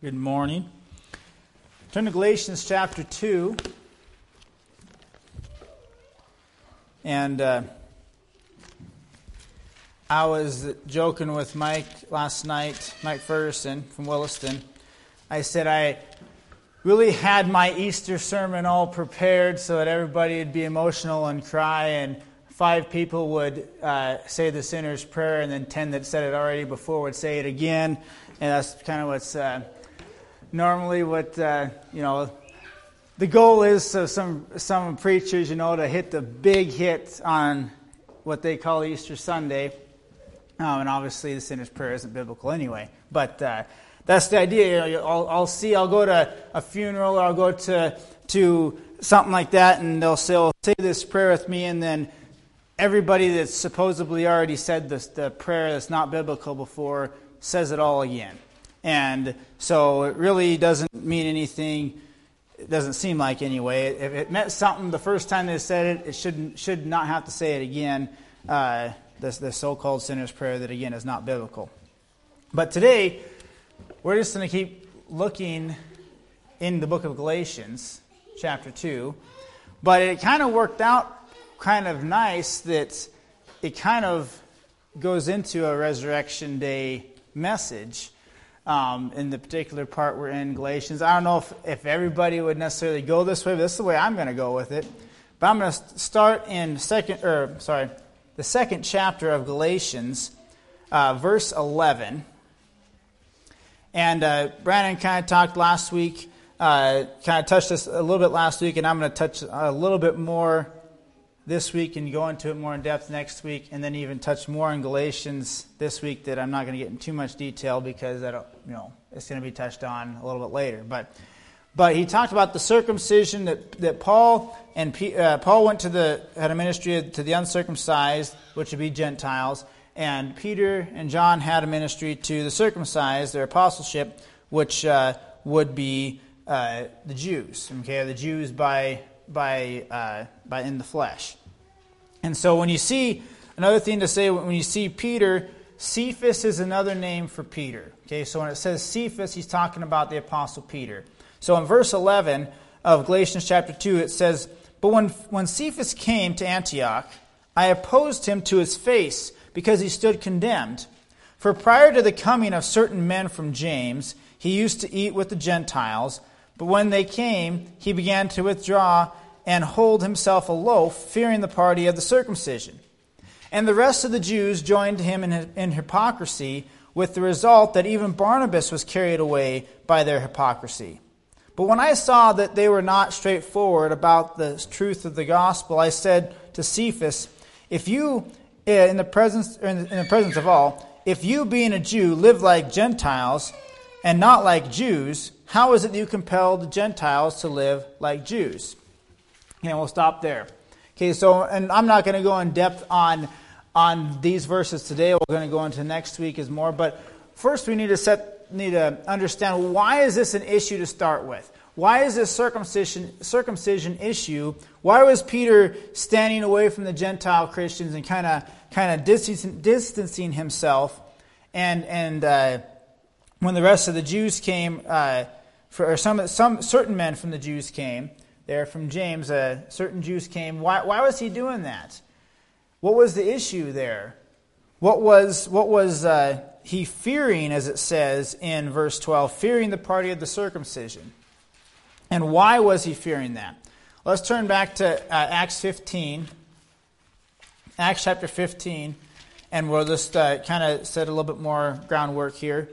Good morning. Turn to Galatians chapter 2. And I was joking with Mike last night, Mike Ferguson from Williston. I said I really had my Easter sermon all prepared so that everybody would be emotional and cry, and 5 people would say the sinner's prayer, and then 10 that said it already before would say it again. And that's kind of what's normally what, the goal is. So some preachers, to hit the big hit on what they call Easter Sunday. And obviously the sinner's prayer isn't biblical anyway. But that's the idea. I'll go to a funeral, or I'll go to something like that, and they'll say this prayer with me, and then everybody that's supposedly already said the prayer that's not biblical before says it all again. And so it really doesn't mean anything. It doesn't seem like anyway. If it meant something the first time they said it, it should not have to say it again. The so-called sinner's prayer that again is not biblical. But today we're just going to keep looking in the book of Galatians, chapter 2. But it kind of worked out kind of nice that it kind of goes into a Resurrection Day message. In the particular part we're in Galatians. I don't know if everybody would necessarily go this way, but this is the way I'm going to go with it. But I'm going to start in the second chapter of Galatians, verse 11. And Brandon kind of talked last week, kind of touched this a little bit last week, and I'm going to touch a little bit more this week and go into it more in depth next week, and then even touch more in Galatians this week that I'm not going to get in too much detail because it's going to be touched on a little bit later. But he talked about the circumcision that Paul and Paul went had a ministry to the uncircumcised, which would be Gentiles, and Peter and John had a ministry to the circumcised, their apostleship, which would be the Jews. Okay, the Jews by in the flesh. And so when you see, another thing to say, when you see Peter, Cephas is another name for Peter. Okay, so when it says Cephas, he's talking about the Apostle Peter. So in verse 11 of Galatians chapter 2, it says, "But when Cephas came to Antioch, I opposed him to his face, because he stood condemned. For prior to the coming of certain men from James, he used to eat with the Gentiles, but when they came, he began to withdraw and hold himself aloof, fearing the party of the circumcision. And the rest of the Jews joined him in hypocrisy, with the result that even Barnabas was carried away by their hypocrisy. But when I saw that they were not straightforward about the truth of the gospel, I said to Cephas, if you, in the presence of all, if you being a Jew live like Gentiles and not like Jews, how is it that you compel the Gentiles to live like Jews?" And we'll stop there. Okay, so, and I'm not going to go in depth on these verses today. We're going to go into next week as more. But first we need to understand, why is this an issue to start with? Why is this circumcision issue? Why was Peter standing away from the Gentile Christians and kind of distancing himself? And when the rest of the Jews came, some certain men from the Jews came, there from James, certain Jews came. Why was he doing that? What was the issue there? What was he fearing, as it says in verse 12, fearing the party of the circumcision? And why was he fearing that? Let's turn back to Acts 15, Acts chapter 15, and we'll just kind of set a little bit more groundwork here.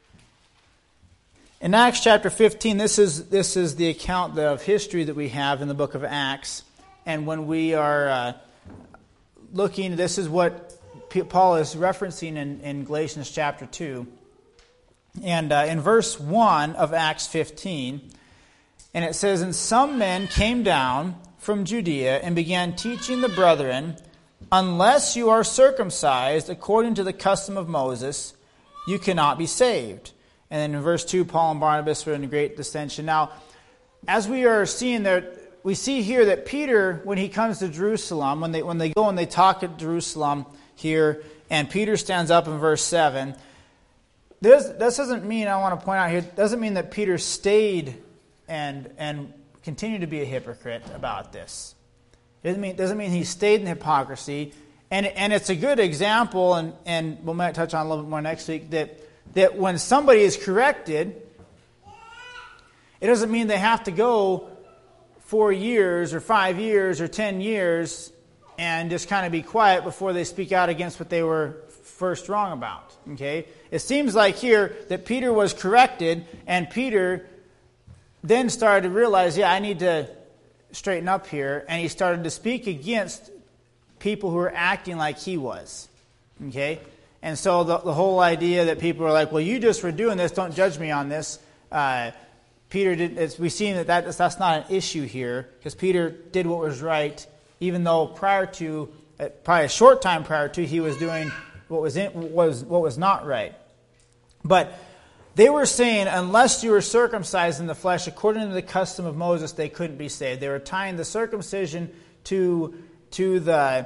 In Acts chapter 15, this is the account of history that we have in the book of Acts. And when we are looking, this is what Paul is referencing in Galatians chapter 2. And in verse 1 of Acts 15, and it says, "And some men came down from Judea and began teaching the brethren, unless you are circumcised according to the custom of Moses, you cannot be saved." And then in verse 2, Paul and Barnabas were in great dissension. Now, as we are seeing there, we see here that Peter, when he comes to Jerusalem, when they go and they talk at Jerusalem here, and Peter stands up in verse 7, this doesn't mean, I want to point out here, doesn't mean that Peter stayed and continued to be a hypocrite about this. It doesn't mean he stayed in hypocrisy. And it's a good example, and we might touch on a little bit more next week, that when somebody is corrected, it doesn't mean they have to go 4 years or 5 years or 10 years and just kind of be quiet before they speak out against what they were first wrong about. Okay? It seems like here that Peter was corrected, and Peter then started to realize, I need to straighten up here, and he started to speak against people who were acting like he was. Okay? And so the whole idea that people are like, well, you just were doing this, don't judge me on this. Peter did. We see that's not an issue here, because Peter did what was right, even though prior to, probably a short time prior to, he was doing what was not right. But they were saying, unless you were circumcised in the flesh according to the custom of Moses, they couldn't be saved. They were tying the circumcision to the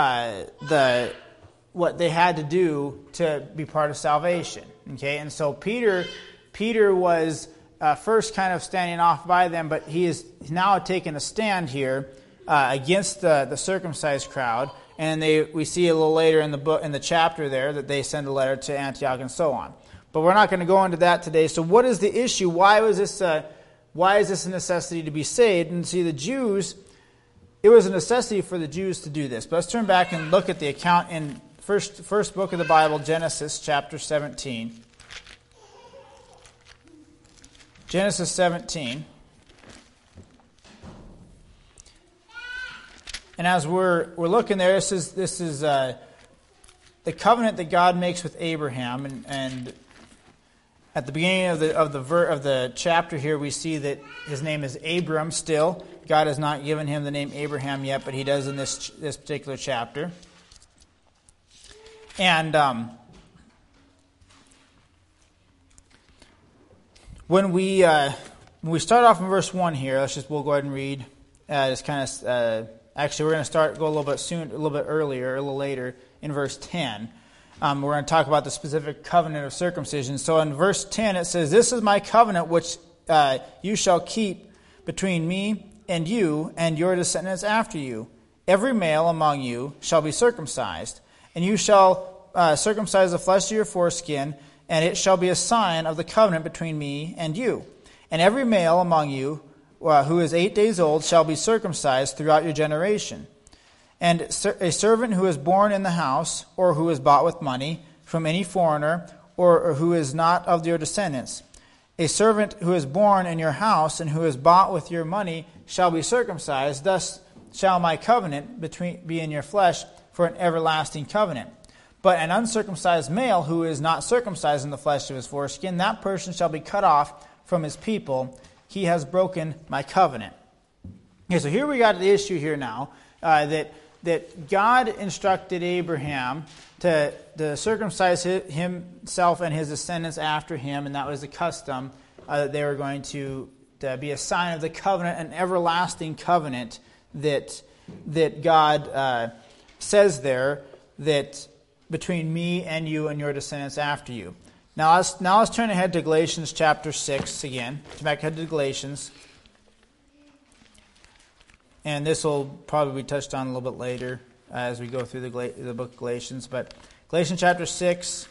what they had to do to be part of salvation. Okay, and so Peter was first kind of standing off by them, but he is now taking a stand here against the circumcised crowd. And we see a little later in the chapter there that they send a letter to Antioch and so on. But we're not going to go into that today. So what is the issue? Why is this a necessity to be saved? And see, the Jews, it was a necessity for the Jews to do this. But let's turn back and look at the account in first book of the Bible, Genesis chapter 17. Genesis 17. And as we're looking there, this is the covenant that God makes with Abraham, and at the beginning of the chapter here, we see that his name is Abram still. God has not given him the name Abraham yet, but he does in this particular chapter. And when we start off in verse 1 here, we'll go ahead and read. Actually, we're going to go a little bit earlier, a little later, in verse 10. We're going to talk about the specific covenant of circumcision. So in verse 10 it says, "This is my covenant which you shall keep between me and you and your descendants after you. Every male among you shall be circumcised, and you shall circumcise the flesh of your foreskin, and it shall be a sign of the covenant between me and you. And every male among you who is 8 days old shall be circumcised throughout your generation. And a servant who is born in the house, or who is bought with money from any foreigner, or who is not of your descendants, a servant who is born in your house and who is bought with your money shall be circumcised. Thus shall my covenant be in your flesh for an everlasting covenant. But an uncircumcised male who is not circumcised in the flesh of his foreskin, that person shall be cut off from his people. He has broken my covenant." Okay, so here we got the issue here now, that God instructed Abraham to circumcise himself and his descendants after him, and that was the custom that they were going to be a sign of the covenant, an everlasting covenant that God says there, that between me and you and your descendants after you. Now let's turn ahead to Galatians chapter 6 again. Back ahead to Galatians. And this will probably be touched on a little bit later as we go through the book of Galatians. But Galatians chapter 6,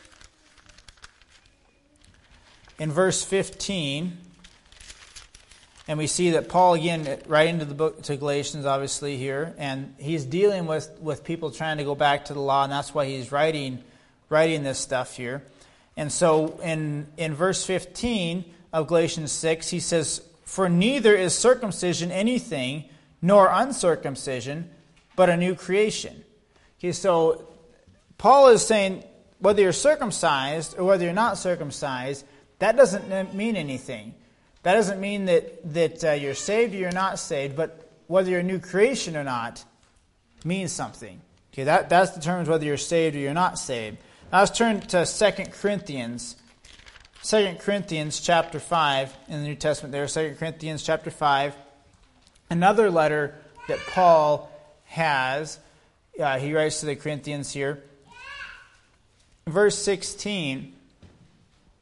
in verse 15, and we see that Paul, again, right into the book to Galatians, obviously, here, and he's dealing with people trying to go back to the law, and that's why he's writing this stuff here. And so in verse 15 of Galatians 6, he says, "For neither is circumcision anything, nor uncircumcision, but a new creation." Okay, so Paul is saying whether you're circumcised or whether you're not circumcised, that doesn't mean anything. That doesn't mean that you're saved or you're not saved, but whether you're a new creation or not means something. Okay, that determines whether you're saved or you're not saved. Now let's turn to 2 Corinthians. 2 Corinthians chapter 5 in the New Testament there. 2 Corinthians chapter 5. Another letter that Paul has. He writes to the Corinthians here. Verse 16.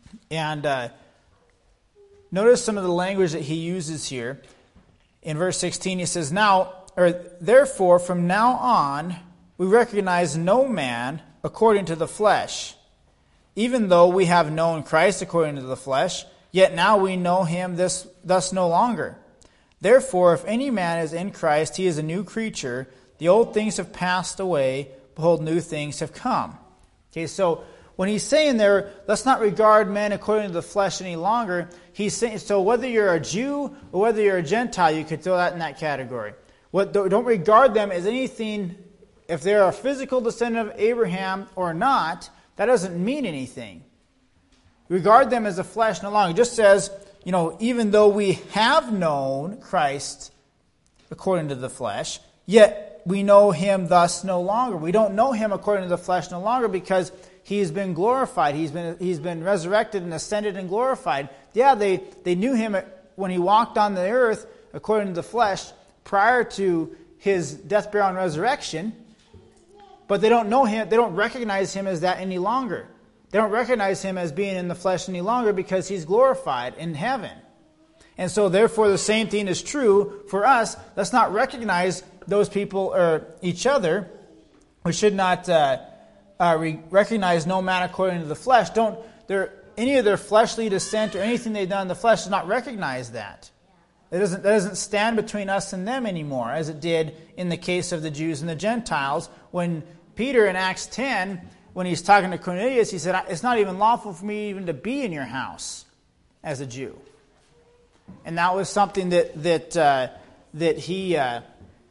And notice some of the language that he uses here. In verse 16, he says, therefore, from now on, we recognize no man according to the flesh. Even though we have known Christ according to the flesh, yet now we know him thus no longer. Therefore, if any man is in Christ, he is a new creature. The old things have passed away. Behold, new things have come. Okay, so when he's saying there, let's not regard men according to the flesh any longer, he's saying, so whether you're a Jew or whether you're a Gentile, you could throw that in that category. Don't regard them as anything, if they're a physical descendant of Abraham or not, that doesn't mean anything. Regard them as a flesh no longer. It just says, even though we have known Christ according to the flesh, yet we know him thus no longer. We don't know him according to the flesh no longer because he's been glorified. He's been resurrected and ascended and glorified. Yeah, they knew him when he walked on the earth according to the flesh prior to his death, burial, and resurrection, but they don't know him. They don't recognize him as that any longer. They don't recognize him as being in the flesh any longer because he's glorified in heaven. And so therefore the same thing is true for us. Let's not recognize those people or each other. We should not recognize no man according to the flesh. Any of their fleshly descent or anything they've done in the flesh does not recognize that. That doesn't stand between us and them anymore, as it did in the case of the Jews and the Gentiles. When Peter in Acts 10, when he's talking to Cornelius, he said, it's not even lawful for me even to be in your house as a Jew. And that was something that he had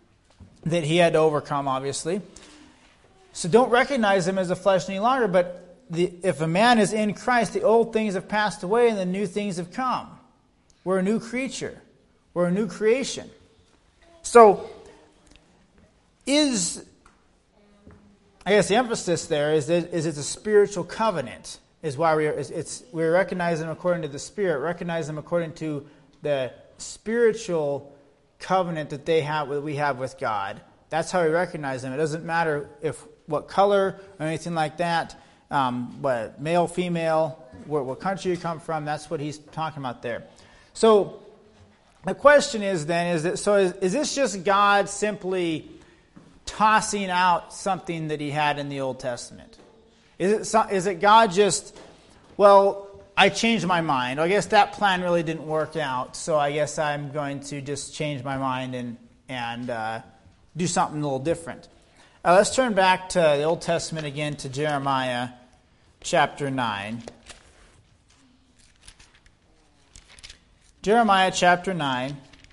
to overcome, obviously. So don't recognize him as a flesh any longer, but if a man is in Christ, the old things have passed away and the new things have come. We're a new creature. We're a new creation. So, the emphasis there is it's a spiritual covenant. Is why we recognize them according to the Spirit, recognize them according to the spiritual covenant that we have with God. That's how we recognize them. It doesn't matter what color or anything like that, but male, female, what country you come from. That's what he's talking about there. So the question is then, is this just God simply tossing out something that he had in the Old Testament? Is it God just, I changed my mind. I guess that plan really didn't work out, so I guess I'm going to just change my mind and do something a little different. Let's turn back to the Old Testament again, to Jeremiah chapter 9. Jeremiah chapter 9.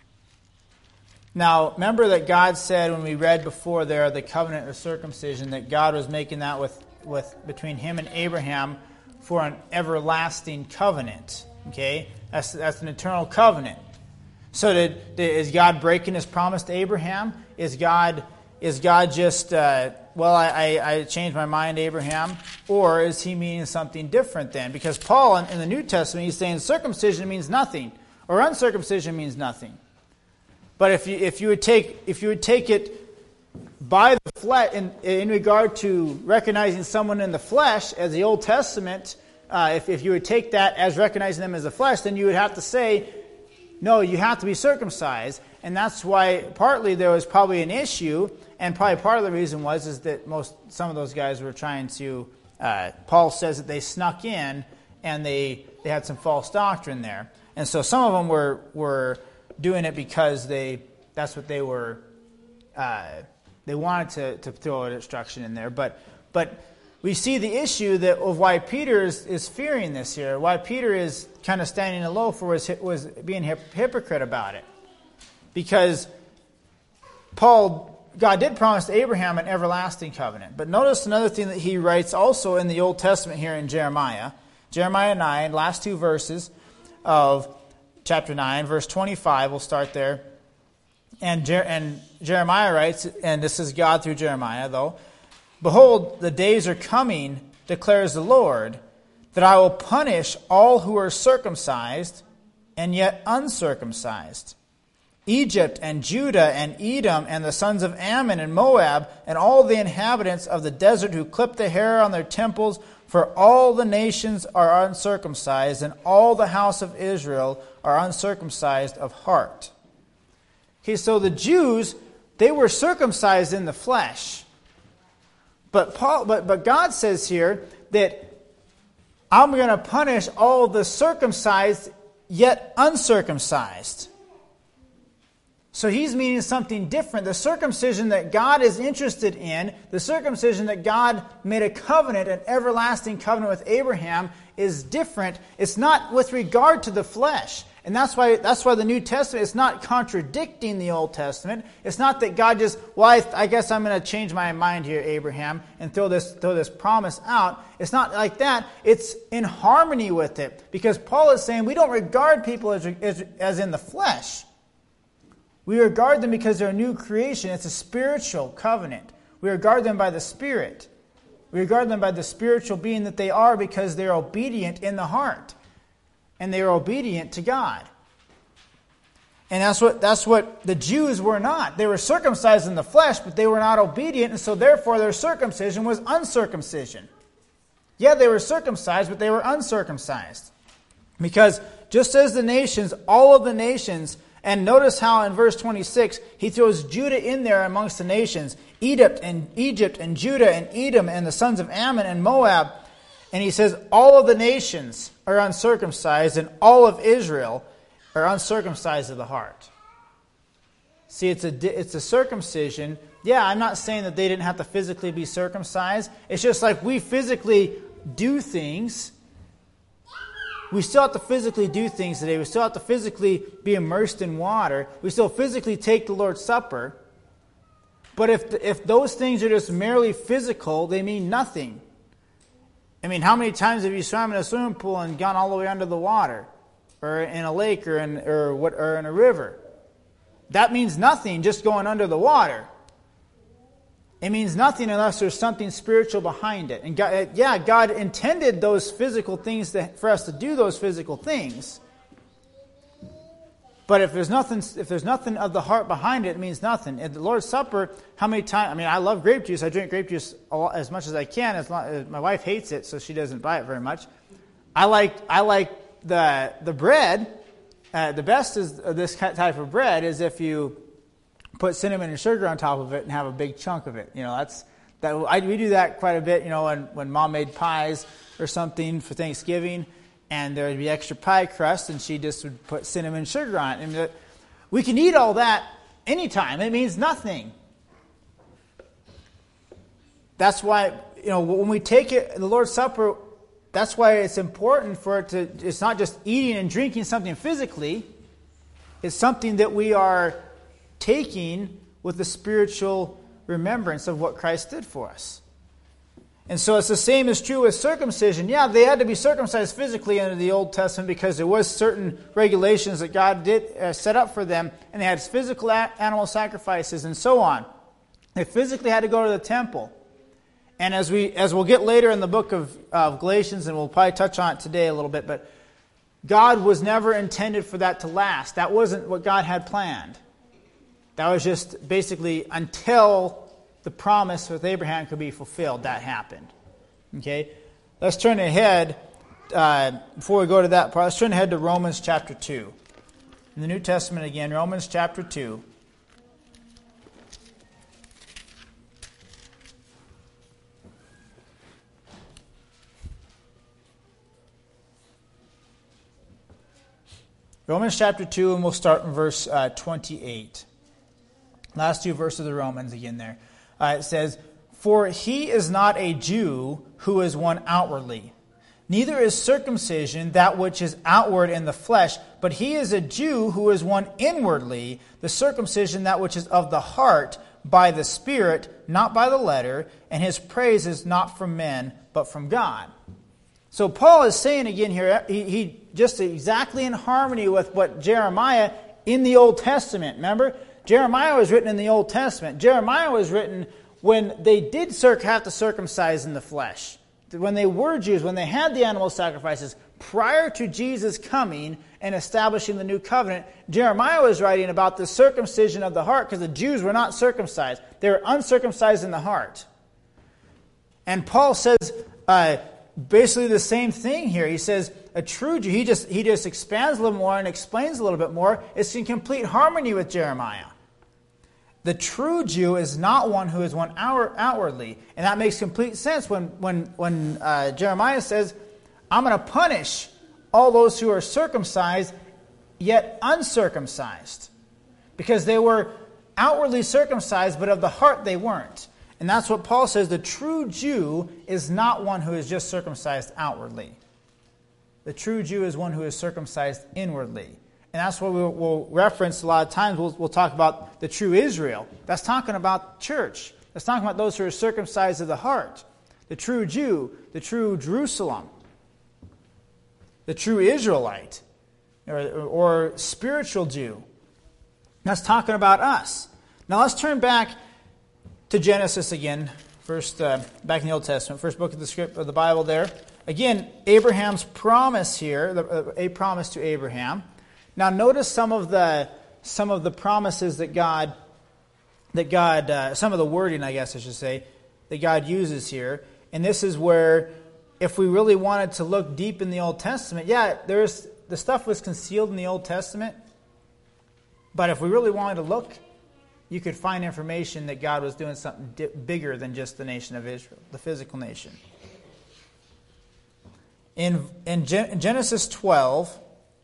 Now, remember that God said when we read before there the covenant of circumcision, that God was making that with between him and Abraham for an everlasting covenant. Okay? That's an eternal covenant. So is God breaking his promise to Abraham? Is God just, I changed my mind, Abraham? Or is he meaning something different then? Because Paul in the New Testament, he's saying circumcision means nothing, or uncircumcision means nothing. But if you would take it by the flesh, in regard to recognizing someone in the flesh as the Old Testament, if you would take that as recognizing them as the flesh, then you would have to say, no, you have to be circumcised. And that's why partly there was probably an issue, and probably part of the reason is that some of those guys were trying to, Paul says that they snuck in and they had some false doctrine there. And so some of them were doing it because that's what they were, they wanted to throw an instruction in there. But we see the issue of why Peter is fearing this here, why Peter is kind of standing aloof or was being hypocrite about it. Because God did promise to Abraham an everlasting covenant. But notice another thing that he writes also in the Old Testament here in Jeremiah. Jeremiah 9, last two verses of chapter 9, verse 25, we'll start there. And Jeremiah writes, and this is God through Jeremiah though, "Behold, the days are coming, declares the Lord, that I will punish all who are circumcised and yet uncircumcised. Egypt and Judah and Edom and the sons of Ammon and Moab and all the inhabitants of the desert who clip the hair on their temples For all the nations are uncircumcised, and all the house of Israel are uncircumcised of heart. Okay, so the Jews, they were circumcised in the flesh. But God says here that I'm going to punish all the circumcised yet uncircumcised. So he's meaning something different. The circumcision that God is interested in, the circumcision that God made a covenant, an everlasting covenant with Abraham, is different. It's not with regard to the flesh. And that's why the New Testament is not contradicting the Old Testament. It's not that God just, I guess I'm going to change my mind here, Abraham, and throw this promise out. It's not like that. It's in harmony with it. Because Paul is saying we don't regard people as in the flesh. We regard them because they're a new creation. It's a spiritual covenant. We regard them by the Spirit. We regard them by the spiritual being that they are because they're obedient in the heart. And they are obedient to God. And that's what the Jews were not. They were circumcised in the flesh, but they were not obedient, and so therefore their circumcision was uncircumcision. Yeah, they were circumcised, but they were uncircumcised. Because just as the nations, all of the nations, and notice how in verse 26, he throws Judah in there amongst the nations. Egypt and Judah and Edom and the sons of Ammon and Moab. And he says all of the nations are uncircumcised and all of Israel are uncircumcised of the heart. See, it's a circumcision. Yeah, I'm not saying that they didn't have to physically be circumcised. It's just like we physically do things. We still have to physically do things today. We still have to physically be immersed in water. We still physically take the Lord's Supper. But if those things are just merely physical, they mean nothing. I mean, how many times have you swam in a swimming pool and gone all the way under the water? Or in a lake or in a river? That means nothing, just going under the water. It means nothing unless there's something spiritual behind it. And God intended those physical things for us to do those physical things. But if there's nothing of the heart behind it, it means nothing. At the Lord's Supper, how many times? I mean, I love grape juice. I drink grape juice as much as I can. My wife hates it, so she doesn't buy it very much. I like the bread. The best is this type of bread is if you put cinnamon and sugar on top of it and have a big chunk of it. You know, we do that quite a bit. You know, when Mom made pies or something for Thanksgiving. And there would be extra pie crust, and she just would put cinnamon and sugar on it. And we can eat all that anytime. It means nothing. That's why, when we take it, the Lord's Supper, that's why it's important for it to, it's not just eating and drinking something physically. It's something that we are taking with the spiritual remembrance of what Christ did for us. And so it's the same is true with circumcision. Yeah, they had to be circumcised physically under the Old Testament because there was certain regulations that God did set up for them, and they had physical animal sacrifices and so on. They physically had to go to the temple. And as we'll get later in the book of Galatians, and we'll probably touch on it today a little bit, but God was never intended for that to last. That wasn't what God had planned. That was just basically until the promise with Abraham could be fulfilled. That happened. Okay? Let's turn ahead, before we go to that part, let's turn ahead to Romans chapter 2. In the New Testament again, Romans chapter 2. Romans chapter 2, and we'll start in verse 28. Last two verses of the Romans again there. It says, "For he is not a Jew who is one outwardly. Neither is circumcision that which is outward in the flesh, but he is a Jew who is one inwardly, the circumcision that which is of the heart, by the Spirit, not by the letter, and his praise is not from men, but from God." So Paul is saying again here, he just exactly in harmony with what Jeremiah in the Old Testament, remember? Jeremiah was written in the Old Testament. Jeremiah was written when they did have to circumcise in the flesh. When they were Jews, when they had the animal sacrifices, prior to Jesus coming and establishing the new covenant, Jeremiah was writing about the circumcision of the heart because the Jews were not circumcised. They were uncircumcised in the heart. And Paul says, basically the same thing here. He says a true Jew, he just expands a little more and explains a little bit more. It's in complete harmony with Jeremiah. The true Jew is not one who is one outwardly. And that makes complete sense when Jeremiah says, I'm going to punish all those who are circumcised yet uncircumcised. Because they were outwardly circumcised, but of the heart they weren't. And that's what Paul says. The true Jew is not one who is just circumcised outwardly. The true Jew is one who is circumcised inwardly. And that's what we'll reference a lot of times. We'll talk about the true Israel. That's talking about church. That's talking about those who are circumcised of the heart. The true Jew, the true Jerusalem, the true Israelite, or spiritual Jew. That's talking about us. Now let's turn back to Genesis again, first back in the Old Testament, first book of the script of the Bible there. Again, Abraham's promise here, a promise to Abraham. Now notice some of the promises that God, some of the wording, I guess I should say, that God uses here. And this is where, if we really wanted to look deep in the Old Testament, the stuff was concealed in the Old Testament. But if we really wanted to look, you could find information that God was doing something bigger than just the nation of Israel, the physical nation. In Genesis 12,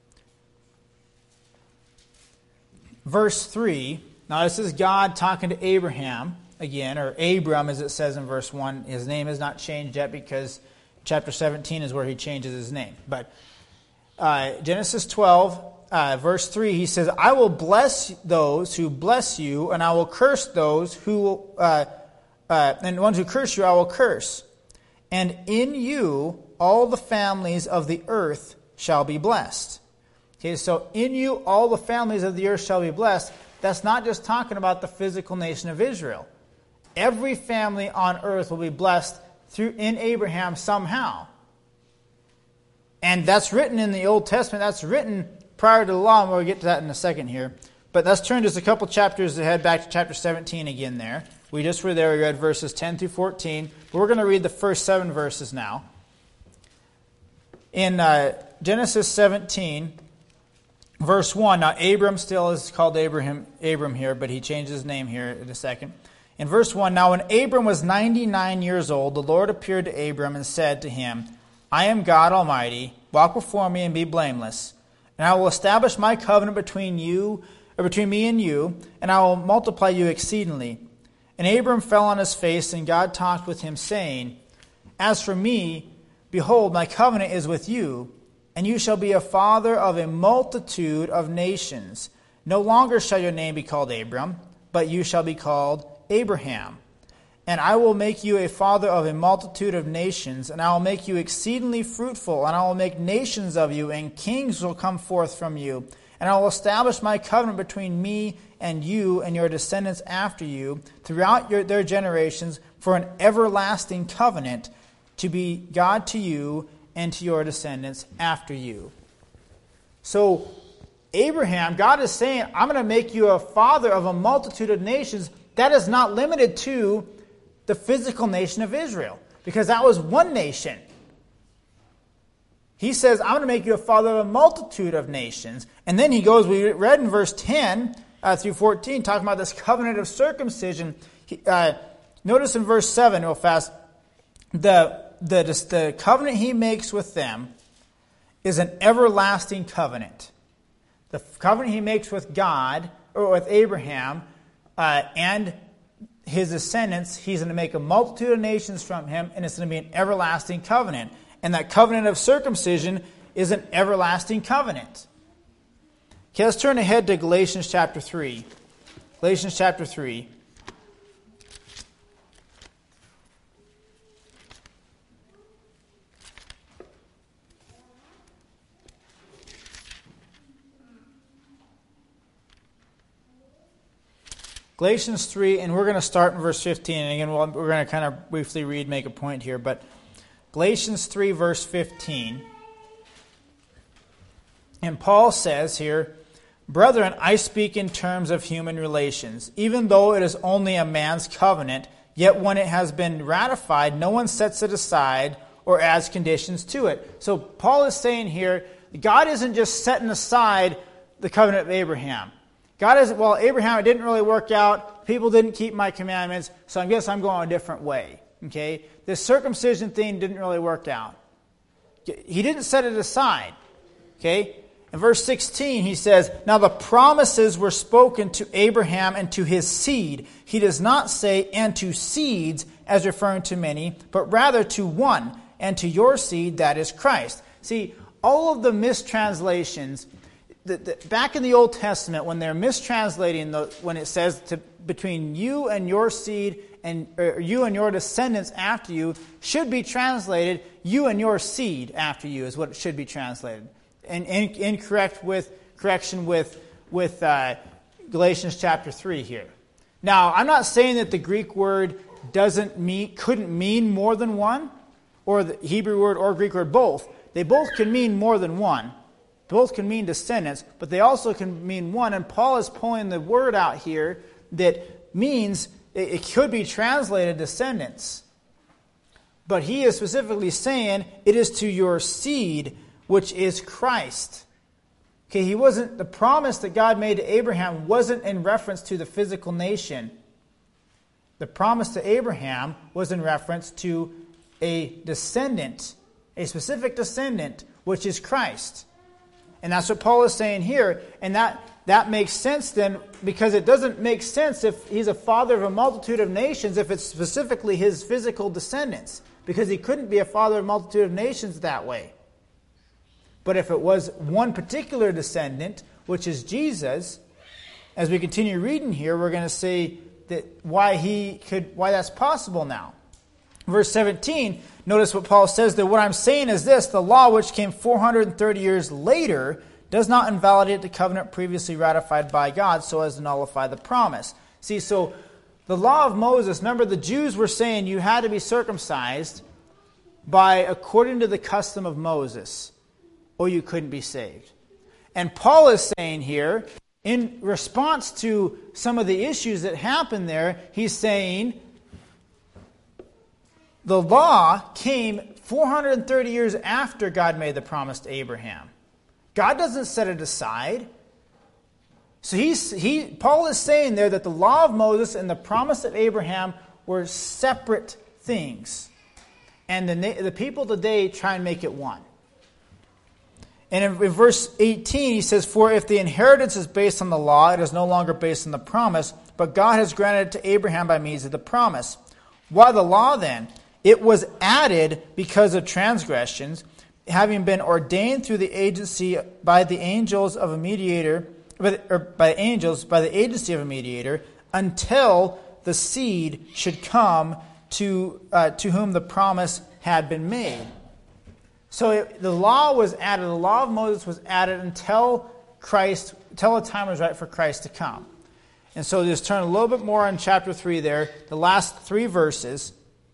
verse 3, now this is God talking to Abraham again, or Abram as it says in verse 1. His name has not changed yet because chapter 17 is where he changes his name. But Genesis 12, verse 3, he says, I will bless those who bless you, and I will curse those who, and the ones who curse you I will curse. And in you all the families of the earth shall be blessed. Okay, so in you all the families of the earth shall be blessed. That's not just talking about the physical nation of Israel. Every family on earth will be blessed in Abraham somehow. And that's written in the Old Testament. That's written prior to the law, and we'll get to that in a second here. But let's turn just a couple chapters ahead, back to chapter 17 again there. We just were there. We read verses 10 through 14. But we're going to read the first 7 verses now. In Genesis 17, verse 1, now Abram still is called Abram here, but he changed his name here in a second. In verse 1, now when Abram was 99 years old, the Lord appeared to Abram and said to him, I am God Almighty, walk before me and be blameless. And I will establish my covenant between me and you, and I will multiply you exceedingly. And Abram fell on his face, and God talked with him, saying, As for me, behold, my covenant is with you, and you shall be a father of a multitude of nations. No longer shall your name be called Abram, but you shall be called Abraham. And I will make you a father of a multitude of nations, and I will make you exceedingly fruitful, and I will make nations of you, and kings will come forth from you. And I will establish my covenant between me and you and your descendants after you throughout their generations for an everlasting covenant to be God to you and to your descendants after you. So Abraham, God is saying, I'm going to make you a father of a multitude of nations. That is not limited to the physical nation of Israel, because that was one nation. He says, I'm going to make you a father of a multitude of nations. And then he goes, we read in verse 10 through 14, talking about this covenant of circumcision. Notice in verse 7, real fast, the covenant he makes with them is an everlasting covenant. The covenant he makes with God, or with Abraham, and his descendants, he's going to make a multitude of nations from him, and it's going to be an everlasting covenant. And that covenant of circumcision is an everlasting covenant. Okay, let's turn ahead to Galatians chapter 3. Galatians chapter 3. Galatians 3, and we're going to start in verse 15. And again, we're going to kind of briefly make a point here. But Galatians 3, verse 15. And Paul says here, Brethren, I speak in terms of human relations. Even though it is only a man's covenant, yet when it has been ratified, no one sets it aside or adds conditions to it. So Paul is saying here, God isn't just setting aside the covenant of Abraham. God is, well, Abraham, it didn't really work out. People didn't keep my commandments, so I guess I'm going a different way. Okay? This circumcision thing didn't really work out. He didn't set it aside. Okay? In verse 16, he says, now the promises were spoken to Abraham and to his seed. He does not say, and to seeds, as referring to many, but rather to one, and to your seed, that is Christ. See, all of the mistranslations, back in the Old Testament, when they're mistranslating, when it says between you and your seed, and you and your descendants after you, should be translated, you and your seed after you, is what it should be translated. And correction with Galatians chapter 3 here. Now, I'm not saying that the Greek word couldn't mean more than one, or the Hebrew word or Greek word both. They both can mean more than one. Both can mean descendants, but they also can mean one. And Paul is pulling the word out here that means it could be translated descendants. But he is specifically saying it is to your seed, which is Christ. Okay, the promise that God made to Abraham wasn't in reference to the physical nation. The promise to Abraham was in reference to a descendant, a specific descendant, which is Christ. And that's what Paul is saying here. And that makes sense then, because it doesn't make sense if he's a father of a multitude of nations if it's specifically his physical descendants, because he couldn't be a father of a multitude of nations that way. But if it was one particular descendant, which is Jesus, as we continue reading here, we're going to see that why that's possible now. Verse 17, notice what Paul says there. What I'm saying is this: the law, which came 430 years later, does not invalidate the covenant previously ratified by God so as to nullify the promise. See, so the law of Moses, remember the Jews were saying you had to be circumcised according to the custom of Moses, or you couldn't be saved. And Paul is saying here, in response to some of the issues that happened there, he's saying the law came 430 years after God made the promise to Abraham. God doesn't set it aside. So Paul is saying there that the law of Moses and the promise of Abraham were separate things. And the people today try and make it one. And in verse 18, he says, for if the inheritance is based on the law, it is no longer based on the promise, but God has granted it to Abraham by means of the promise. Why the law then? It was added because of transgressions, having been ordained through the agency by the angels of a mediator, by the agency of a mediator, until the seed should come to whom the promise had been made. So the law was added, the law of Moses was added until the time was right for Christ to come. And so just turn a little bit more on chapter 3 there, the last 3 verses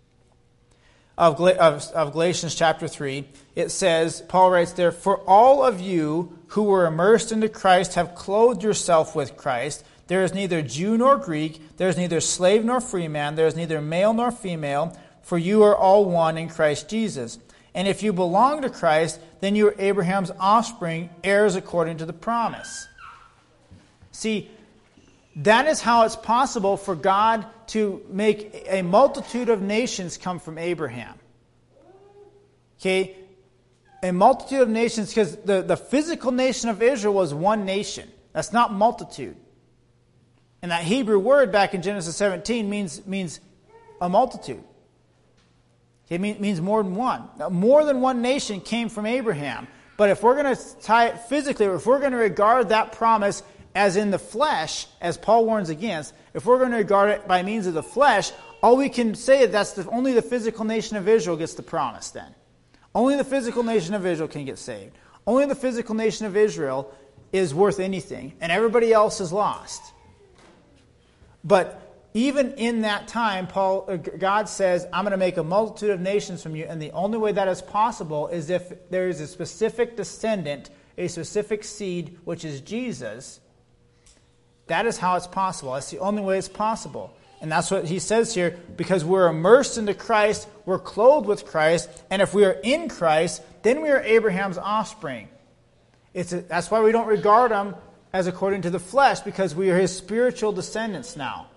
of Galatians chapter 3. It says, Paul writes there, for all of you who were immersed into Christ have clothed yourself with Christ. There is neither Jew nor Greek, there is neither slave nor free man, there is neither male nor female, for you are all one in Christ Jesus. And if you belong to Christ, then you are Abraham's offspring, heirs according to the promise. See, that is how it's possible for God to make a multitude of nations come from Abraham. Okay? A multitude of nations, because the physical nation of Israel was one nation. That's not multitude. And that Hebrew word back in Genesis 17 means a multitude. It means more than one. Now, more than one nation came from Abraham. But if we're going to tie it physically, or if we're going to regard that promise as in the flesh, as Paul warns against, if we're going to regard it by means of the flesh, all we can say is that's only the physical nation of Israel gets the promise then. Only the physical nation of Israel can get saved. Only the physical nation of Israel is worth anything, and everybody else is lost. But even in that time, God says, I'm going to make a multitude of nations from you, and the only way that is possible is if there is a specific descendant, a specific seed, which is Jesus. That is how it's possible. That's the only way it's possible. And that's what he says here, because we're immersed into Christ, we're clothed with Christ, and if we are in Christ, then we are Abraham's offspring. That's why we don't regard him as according to the flesh, because we are his spiritual descendants now.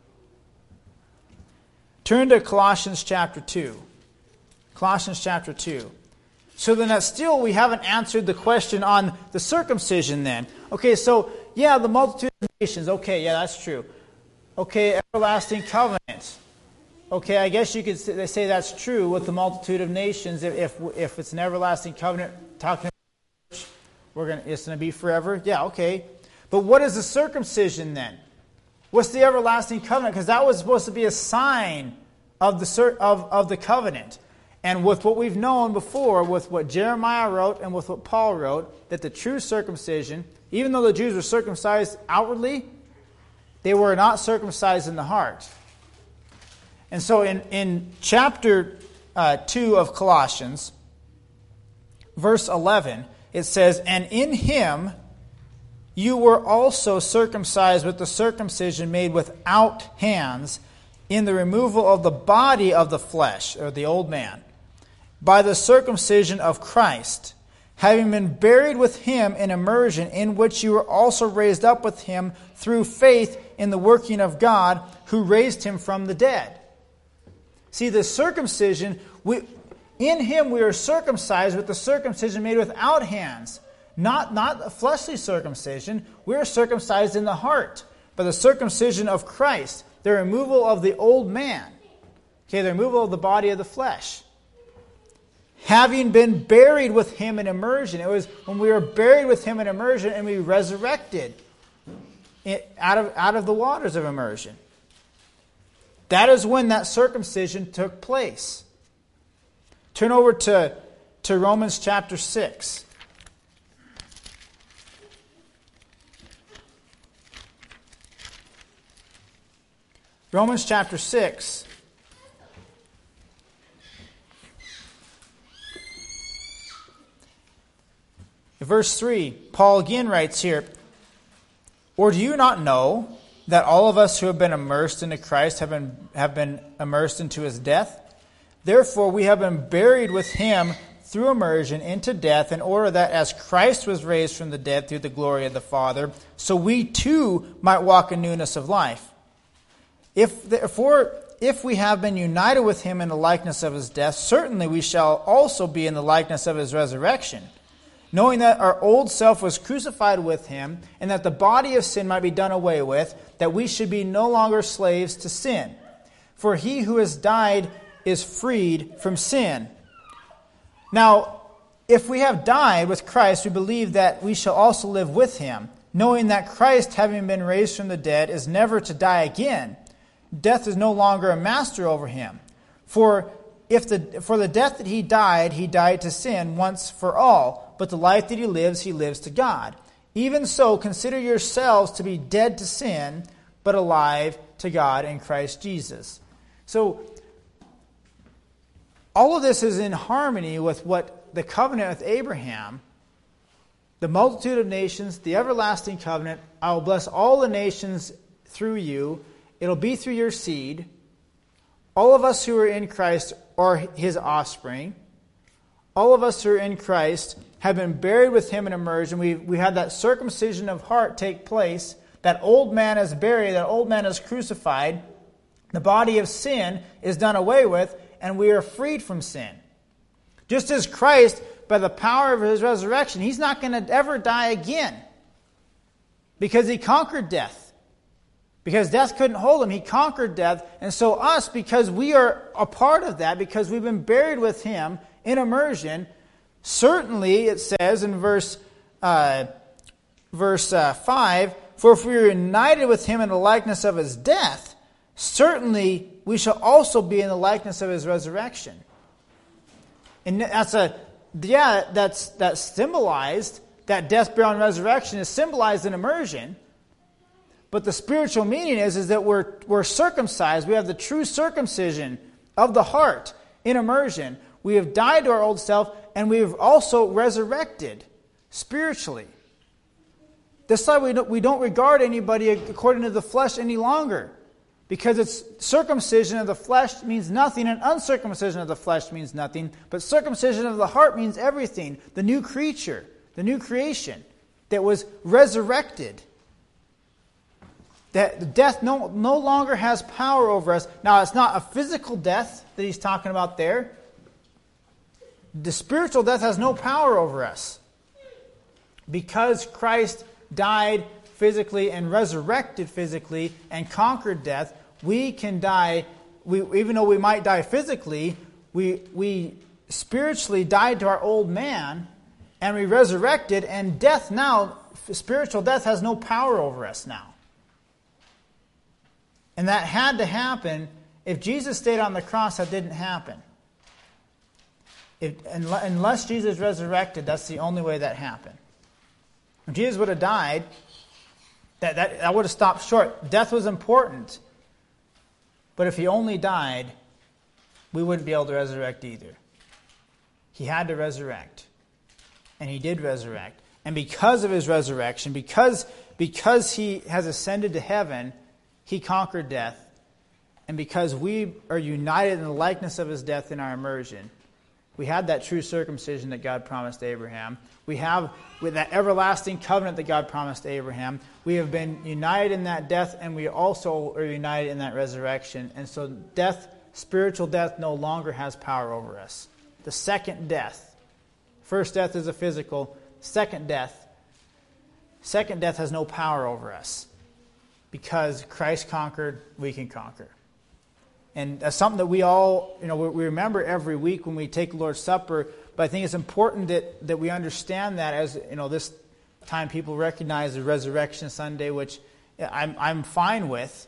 Turn to Colossians chapter 2. Colossians chapter 2. So then that still we haven't answered the question on the circumcision then. Okay, so yeah, the multitude of nations. Okay, yeah, that's true. Okay, everlasting covenant. Okay, I guess you could say that's true with the multitude of nations. If it's an everlasting covenant, talking about it's going to be forever. Yeah, okay. But what is the circumcision then? What's the everlasting covenant? Because that was supposed to be a sign of the covenant. And with what we've known before, with what Jeremiah wrote and with what Paul wrote, that the true circumcision, even though the Jews were circumcised outwardly, they were not circumcised in the heart. And so in chapter 2 of Colossians, verse 11, it says, "And in him you were also circumcised with the circumcision made without hands, in the removal of the body of the flesh," or the old man, "by the circumcision of Christ, having been buried with him in immersion, in which you were also raised up with him through faith in the working of God, who raised him from the dead." See, the circumcision, in him we are circumcised with the circumcision made without hands. Not a fleshly circumcision. We are circumcised in the heart by the circumcision of Christ, the removal of the old man. Okay, the removal of the body of the flesh. Having been buried with him in immersion. It was when we were buried with him in immersion and we resurrected out of the waters of immersion. That is when that circumcision took place. Turn over to Romans chapter 6. Romans chapter 6. Verse 3, Paul again writes here, "Or do you not know that all of us who have been immersed into Christ have been immersed into his death? Therefore we have been buried with him through immersion into death, in order that as Christ was raised from the dead through the glory of the Father, so we too might walk in newness of life. If we have been united with him in the likeness of his death, certainly we shall also be in the likeness of his resurrection. Knowing that our old self was crucified with him, and that the body of sin might be done away with, that we should be no longer slaves to sin. For he who has died is freed from sin." Now, if we have died with Christ, we believe that we shall also live with him, knowing that Christ, having been raised from the dead, is never to die again. Death is no longer a master over him. For the death that he died to sin once for all. But the life that he lives to God. Even so, consider yourselves to be dead to sin, but alive to God in Christ Jesus. So, all of this is in harmony with what the covenant with Abraham, the multitude of nations, the everlasting covenant. I will bless all the nations through you. It'll be through your seed. All of us who are in Christ are his offspring. All of us who are in Christ have been buried with him in immersion. We had that circumcision of heart take place. That old man is buried. That old man is crucified. The body of sin is done away with, and we are freed from sin. Just as Christ, by the power of his resurrection, he's not going to ever die again, because he conquered death. Because death couldn't hold him, he conquered death. And so us, because we are a part of that, because we've been buried with him in immersion, certainly, it says in verse 5, "For if we are united with him in the likeness of his death, certainly we shall also be in the likeness of his resurrection." And that's symbolized, that death, burial, and resurrection is symbolized in immersion. But the spiritual meaning is that we're circumcised. We have the true circumcision of the heart in immersion. We have died to our old self, and we have also resurrected spiritually. That's why we don't regard anybody according to the flesh any longer. Because it's circumcision of the flesh means nothing, and uncircumcision of the flesh means nothing, but circumcision of the heart means everything. The new creature, the new creation that was resurrected. That death no longer has power over us. Now, it's not a physical death that he's talking about there. The spiritual death has no power over us. Because Christ died physically and resurrected physically and conquered death, we can die. Even though we might die physically, we spiritually died to our old man, and we resurrected, and death now, spiritual death has no power over us now. And that had to happen. If Jesus stayed on the cross, that didn't happen. Unless Jesus resurrected, that's the only way that happened. If Jesus would have died, that would have stopped short. Death was important. But if he only died, we wouldn't be able to resurrect either. He had to resurrect. And he did resurrect. And because of his resurrection, because he has ascended to heaven, he conquered death. And because we are united in the likeness of his death in our immersion, we had that true circumcision that God promised Abraham. We have with that everlasting covenant that God promised Abraham. We have been united in that death, and we also are united in that resurrection. And so death, spiritual death, no longer has power over us. The second death. First death is a physical. Second death has no power over us. Because Christ conquered, we can conquer. And that's something that we all, we remember every week when we take the Lord's Supper. But I think it's important that we understand that as, this time people recognize the Resurrection Sunday, which I'm fine with.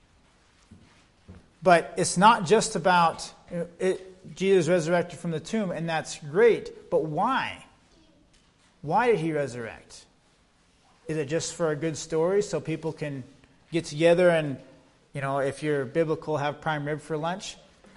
But it's not just about Jesus resurrected from the tomb, and that's great. But why? Why did he resurrect? Is it just for a good story so people can get together and, if you're biblical, have prime rib for lunch?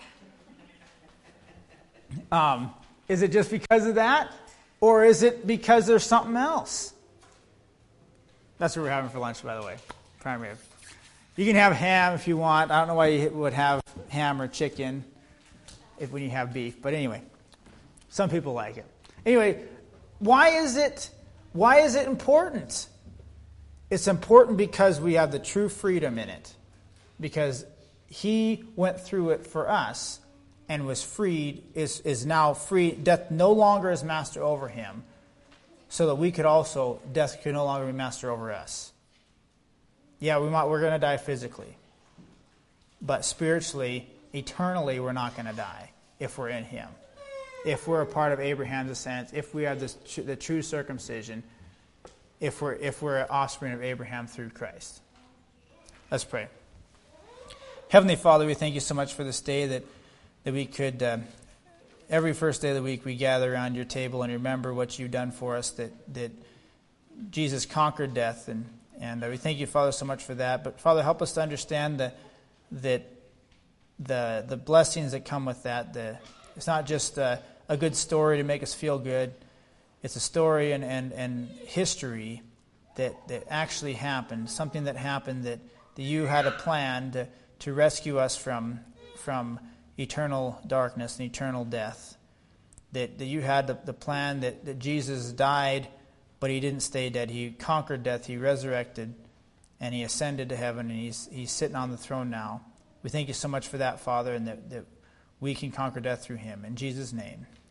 Is it just because of that? Or is it because there's something else? That's what we're having for lunch, by the way. Prime rib. You can have ham if you want. I don't know why you would have ham or chicken when you have beef. But anyway, some people like it. Anyway, why is it important? It's important because we have the true freedom in it. Because he went through it for us and was freed, is now free. Death no longer is master over him. So that death could no longer be master over us. Yeah, we're going to die physically. But spiritually, eternally, we're not going to die if we're in him. If we're a part of Abraham's descendants, if we have the true circumcision, if we're an offspring of Abraham through Christ. Let's pray. Heavenly Father, we thank you so much for this day that we could, every first day of the week, we gather around your table and remember what you've done for us, that Jesus conquered death. And we thank you, Father, so much for that. But, Father, help us to understand that the blessings that come with that. It's not just a good story to make us feel good. It's a story and history that actually happened, something that happened that you had a plan to rescue us from eternal darkness and eternal death. That you had the plan that Jesus died, but he didn't stay dead. He conquered death, he resurrected, and he ascended to heaven, and he's sitting on the throne now. We thank you so much for that, Father, and that we can conquer death through him. In Jesus' name.